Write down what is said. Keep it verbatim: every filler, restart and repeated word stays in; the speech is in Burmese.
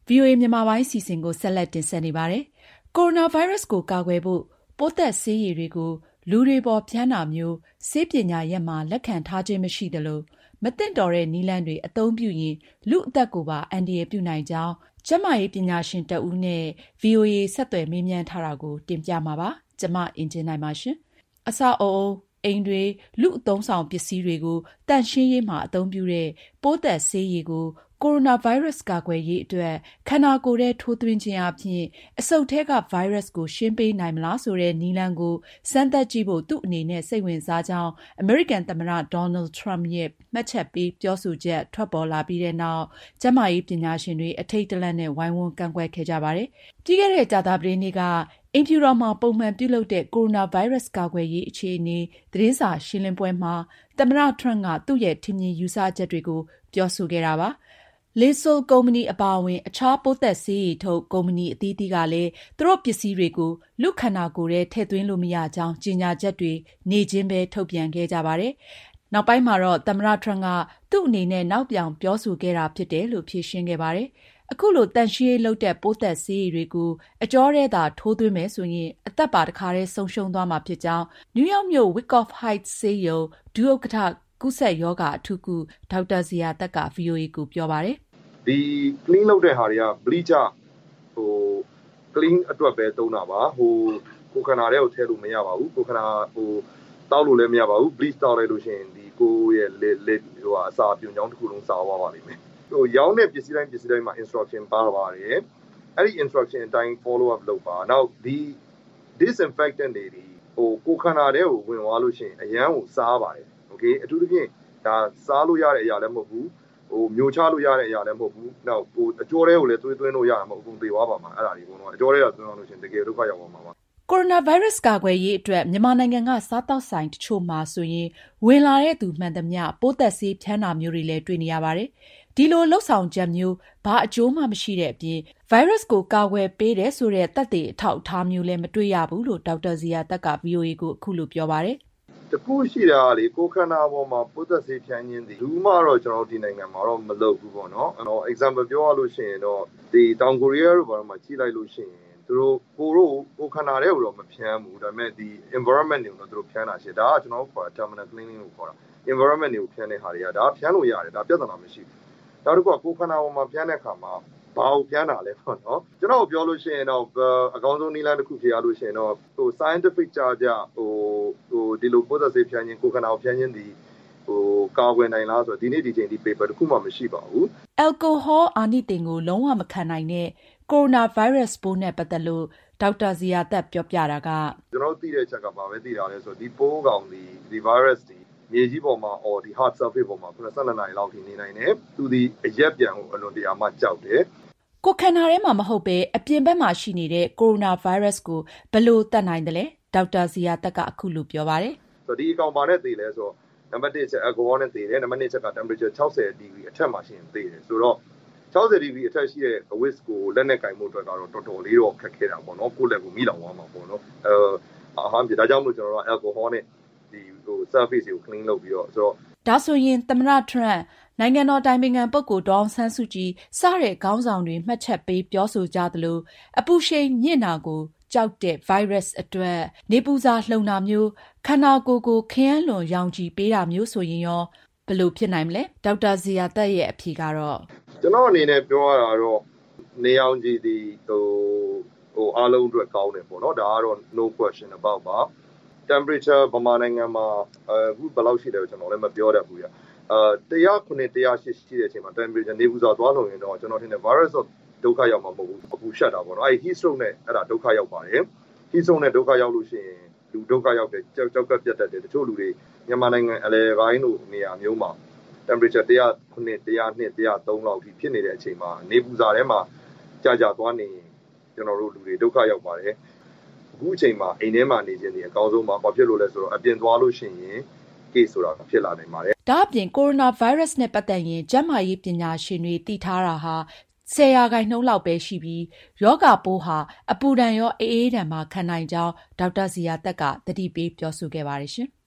ဗွီအိုအေမြန်မာပိုင်းစီစဉ်ကိုဆက်လက်တင်ဆက်နေပါတယ်။ ကိုရိုနာဗိုင်းရပ်စ်ကိုကာကွယ်ဖို့ပိုးသတ်ဆေးရည်တွေကိုလူတွေပေါ်ဖြန်းတာမျိုးဆေးပညာရပ်မှာလက်ခံထားခြင်းမရှိသလိုမသင့်တော်တဲ့နည်းလမ်းတွေအသုံးပြုရင်လူအသက်ကိုပါအန္တရာယ်ပြုနိုင်ကြောင်းကျန်းမာရေးပညာရှင်တဦးနဲ့ ဗွီအိုအေဆက်သွယ်မေးမြန်းထားတာကိုတင်ပြမှာပါ။ကျမအင်ကြင်းနိုင်ပါရှင်။အဆောက်အအုံအိမ်တွေလူအသုံးဆောင်ပစ္စည်းတွေကိုတန့်ရှင်းရေးမှာအသုံးပြုတဲ့ပိုးသတ်ဆေးရည်ကိုကိုရိုနာဗိုင်းရပ်စ်ကာကွယ်ရေးအတွက်ခန္ဓာကိုယ်ထဲထိုးသွင်းခြင်းအပြင်အဆုတ်ထဲကဗိုင်းရပ်စ်ကိုရှင်းပေးနိုင်မလားဆိုတဲ့နည်းလမ်းကိုစမ်းသပ်ကြည့်ဖို့သူ့အနေနဲ့စိတ်ဝင်စားကြောင်းအမေရိကန်သမ္မတဒေါ်နယ်ထရမ့်ရဲ့မှတ်ချက်ပေးပြောဆိုချက်ထွက်ပေါ်လာပြီးတဲ့နောက်ကျန်းမာရေးပညာရှင်တွေအထိတ်တလန့်နဲ့ဝိုင်းဝန်းကန့်ကွက်ခဲ့ကြပါတယ်။ပြီးခဲ့တဲ့ကြာသပတေးနေ့ကအိမ်ဖြူတော်မှာပုံမှန်ပြုလုပ်တဲ့ကိုရိုနာဗိုင်းရပ်စ်ကာကွယ်ရေးအခြေအနေသတင်းစာရှင်းလင်းပွဲမှာသမ္မတထရမ့်ကသူ့ရဲ့ထင်မြင်ယူဆချက်တွေကိုပြောဆိုခဲ့တာပါ။ Lysol ကုမ္ပဏီအပါအဝင်အခြားပိုးသတ်ဆေးရည်ထုတ်ကုမ္ပဏီအသီးသီးကလည်းသူတို့ပစ္စည်းတွေကိုလူခန္ဓာကိုယ်ထဲထည့်သွင်းလို့မရကြောင်းကြေညာချက်တွေနေ့ချင်းပဲထုတ်ပြန်ခဲ့ကြပါတယ်။နောက်ပိုင်းမှာတော့သမ္မတထရမ့်ကသူ့အနေနဲ့နောက်ပြောင်ပြောဆိုခဲ့တာဖြစ်တယ်လို့ဖြေရှင်းခဲ့ပါတယ်။အခုလိုတန်ရှင်းရေးလုပ်တဲ့ပိုးသတ်ဆေးရည်တွေကိုအကြောထဲသာထိုးသွင်းမယ်ဆိုရင်အသက်ပါတခါတည်းဆုံးရှုံးသွားမှာဖြစ်ကြောင်းနယူးယောက်မြို့ Wyckoff Heights ဆေးရုံဒုဥက္ကဋ္ဌကူးစက်ရောဂါအထူးကုဒေါက်တာဇေယျာသက်က ဗွီအိုအေကိုပြောပါတယ်။ဒီ clean လုပ်တဲ့ဟာတွေက bleach ဟို clean အတွက်ပဲသုံးတာပါဟိုကိုခန္ဓာထဲကိုထည့်လို့မရပါဘူးကိုခန္ဓာဟိုတောက်လို့လည်းမရပါဘူး bleach တောက်လိုက်လို့ရှိရင်ဒီကိုရဲ့လက်လက်ဟိုအစာပြုံချောင်းတစ်ခုလုံးစားသွားပါလိမ့်မယ်ဟိုရောင်းတဲ့ပစ္စည်းတိုင်းပစ္စည်းတိုင်းမှာ instruction ပါပါတယ်အဲ့ဒီ instruction အတိုင်း follow up လုပ်ပါနောက်ဒီ disinfectant တွေဒီဟိုကိုခန္ဓာထဲကိုဝင်သွားလို့ရှိရင်အရန်ကိုစားပါတယ်โอเคအထူးသဖြင့်ဒါစားလို့ရတဲ့အရာလည်းမဟုတ်ဘူးဟိုမျိုးချလို့ရတဲ့အရာလည်းမဟုတ်ဘူးနောက်ဟိုအကျောထဲကိုလည်းသွေးသွင်းလို့ရမှာမဟုတ်ဘူးသေသွားပါမှာအဲ့ဒါဒီအကုန်လုံးအကျောထဲကသွင်းအောင်လို့ရှိရင်တကယ်ဒုက္ခရောက်သွားမှာပါကိုရိုနာဗိုင်းရပ်စ်ကာကွယ်ရေးအတွက်မြန်မာနိုင်ငံကစားသောက်ဆိုင်တချို့မှာဆိုရင်ဝင်လာတဲ့သူမှန်သမျှပိုးသတ်ဆေးဖြန်းတာမျိုးတွေလည်းတွေ့နေရပါတယ်။ဒီလိုလှုပ်ဆောင်ချက်မျိုးဘာအကျိုးမှမရှိတဲ့အပြင်ဗိုင်းရပ်စ်ကိုကာကွယ်ပေးတယ်ဆိုတဲ့သက်သေအထောက်အထားမျိုးလည်းမတွေ့ရဘူးလို့ဒေါက်တာဇေယျာသက်က ဗွီအိုအေကိုအခုလိုပြောပါတယ်။တခုရှိတာလေကိုခန္ဓာပေါ်မှာပိုးသတ်ဆေးဖြန်းခြင်းဒီဘူးမှတော့ကျွန်တော်ဒီနိုင်ငံမှာတော့မလုပ်ဘူးပေါ့နော်။အဲ့တော့ example ပြောရလို့ရှိရင်တော့ဒီတောင်ကိုရီးယားတို့ဘာလို့မှကြီးလိုက်လို့ရှိရင်သူတို့ကိုတို့ကိုခန္ဓာထဲကိုတော့မဖြန်းဘူးဒါပေမဲ့ဒီ environment တွေကိုတော့သူတို့ဖြန်းတာရှိဒါကကျွန်တော်တို့ခေါ်တာ terminal cleaning လို့ခေါ်တာ environment တွေကိုဖြန်းတဲ့ဟာတွေကဒါဖြန်းလို့ရတယ်ဒါပြဿနာမရှိဘူးနောက်တစ်ခုကကိုခန္ဓာပေါ်မှာဖြန်းတဲ့အခါမှာဘာကိုဖြန်းတာလဲပေါ့နော်ကျွန်တော်ပြောလို့ရှိရင်တော့အကောင်းဆုံးနည်းလမ်းတစ်ခုဖြစ်ရလို့ရှိရင်တော့ဟို scientific ကြကြဟိုဟိုဒီလိုပိုးသတ်ဆေးဖြန်းခြင်းကိုခန္ဓာကိုဖြန်းခြင်းဒီဟိုကာကွယ်နိုင်လားဆိုတော့ဒီနေ့ဒီချိန်ဒီ paper တစ်ခုမှမရှိပါဘူး။ alcohol အာနိသင်ကိုလုံးဝမခံနိုင်တဲ့ကိုရိုနာဗိုင်းရပ်စ်ပိုးနဲ့ပတ်သက်လို့ဒေါက်တာဇေယျာသက်ပြောပြတာကကျွန်တော်သိတဲ့အချက်ကဘာပဲသိတာလဲဆိုတော့ဒီပိုးကောင်ဒီဒီ virus ဒီမြေကြီးပေါ်မှာအော်ဒီ hard surface ပေါ်မှာခုနစ်ဆယ့်နှစ်နာရီလောက်ထိနေနိုင်တယ်သူဒီအရက်ပြန်ကိုအလွန်တရာမှကြောက်တယ်ကိုခန္ဓာထဲမှာမဟုတ်ပဲအပြင်ဘက်မှာရှိနေတဲ့ကိုရိုနာဗိုင်းရပ်စ်ကိုဘယ်လိုတတ်နိုင်တယ်လဲဒေါက်တာဇေယျာသက်ကအခုလိုပြောပါတယ်ဆိုတော့ဒီအကောင်ပါနဲ့သေလဲဆိုတော့နံပါတ်တစ်ချက် alcohol နဲ့သေတယ်နံပါတ်နှစ်ချက်က temperature ၆၀ degree အထက်မှာရှိရင်သေတယ်ဆိုတော့၆၀ degree အထက်ရှိတဲ့ whisk ကိုလက်နဲ့ကင်မှုအတွက်ကတော့တော်တော်လေးတော့ခက်ခဲတာပေါ့နော်ကိုယ့်လက်ကိုမိလောင်သွားမှာပေါ့နော်အဲအဟမ်းပြဒါကြောင့်မို့ကျွန်တော်တို့ alcohol နဲ့ဒီဟို surface ကို clean လုပ်ပြီးတော့ဆိုတော့ဒါဆိုရင်သမ္မတထရမ့်နိုင်ငံတော်တိုင်ပင်ခံပုဂ္ဂိုလ်ဒေါ်အောင်ဆန်းစုကြည်စတဲ့ခေါင်းဆောင်တွေမှတ်ချက်ပေးပြောဆိုကြသလိုအပူရှိန်မြင့်တာကိုကြောက်တဲ့ဗိုင်းရပ်စ်အတွက်နေပူစာလှုံတာမျိုးခန္ဓာကိုယ်ကိုခရမ်းလွန်ရောင်ခြည်ပေးတာမျိုးဆိုရင်ရောဘယ်လိုဖြစ်နိုင်မလဲဒေါက်တာဇေယျာသက်ရဲ့အဖြေကတော့ကျွန်တော်အနေနဲ့ပြောရတာတော့နေရောင်ခြည်ဒီဟိုဟိုအားလုံးအတွက်ကောင်းတယ်ပေါ့နော်ဒါကတော့ no question about ပါ temperature ဗမာနိုင်ငံမှာအခုဘယ်လောက်ရှိတယ်ကျွန်တော်လည်းမပြောတတ်ဘူးပြအာတရားခုနှစ်တရားရှိရှိတဲ့အချိန်မှာ temperature နေပူစာသွားလို့ရင်တော့ကျွန်တော်ထင်တယ် virus ဒုက္ခရောက်မှာမဟုတ်ဘူးအပူရှက်တာပေါ့နော်အဲ့ heat stroke နဲ့အဲ့ဒါဒုက္ခရောက်ပါတယ် heat stroke နဲ့ဒုက္ခရောက်လို့ရှိရင်လူဒုက္ခရောက်တယ်ကြောက်ကြောက်ကပြတ်တတ်တယ်တချို့လူတွေမြန်မာနိုင်ငံအလဲပိုင်းတို့နေရာမျိုးမှာ temperature တရားခုနှစ်တရားနှစ်တရားသုံးလောက်ထိဖြစ်နေတဲ့အချိန်မှာနေပူစာထဲမှာကြာကြာသွားနေရင်ကျွန်တော်တို့လူတွေဒုက္ခရောက်ပါတယ်အခုအချိန်မှာအိမ်ထဲမှာနေခြင်းဒီအကောင်းဆုံးပါဘာဖြစ်လို့လဲဆိုတော့အပြင်သွားလို့ရှိရင် case ဆိုတာဖြစ်လာနိုင်ပါတယ်ဒါအပြင်ကိုရိုနာဗိုင်းရပ်စ်နဲ့ပတ်သက်ရင်ကျန်းမာရေးပညာရှင်တွေသိထားတာဟာဆယ်ရာခိုင်နှုန်းလောက်ပဲရှိပြီးရောဂါပိုးဟာအပူဒဏ်ရောအေးအေးဒဏ်ပါခံနိုင်ကြောင်းဒေါက်တာဇေယျာသက်ကသတိပေးပြောဆိုခဲ့ပါတယ်ရှင်